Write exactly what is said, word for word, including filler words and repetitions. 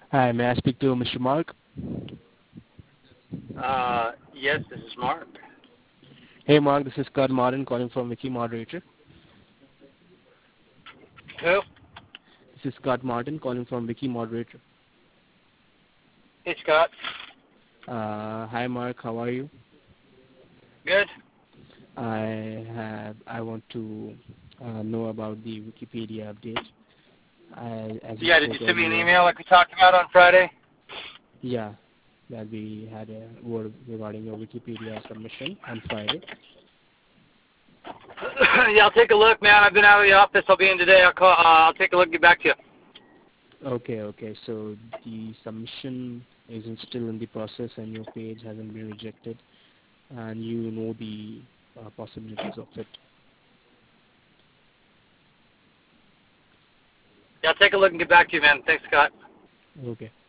Hi, may I speak to Mister Mark? Uh, yes, this is Mark. Hey, Mark, this is Scott Martin calling from Wiki Moderator. Who? This is Scott Martin calling from Wiki Moderator. Hey, Scott. Uh, hi, Mark. How are you? Good. I have. I want to uh, know about the Wikipedia update. I, as we Yeah, did you spoke send me an earlier, email like we talked about on Friday? yeah, that we had a word regarding your Wikipedia submission on Friday. Yeah, I'll take a look, man. I've been out of the office. I'll be in today. I'll call. Uh, I'll take a look and get back to you. Okay, okay. So the submission isn't still in the process, and your page hasn't been rejected, and you know the uh, possibilities of it. Yeah, I'll take a look and get back to you, man. Thanks, Scott. Okay.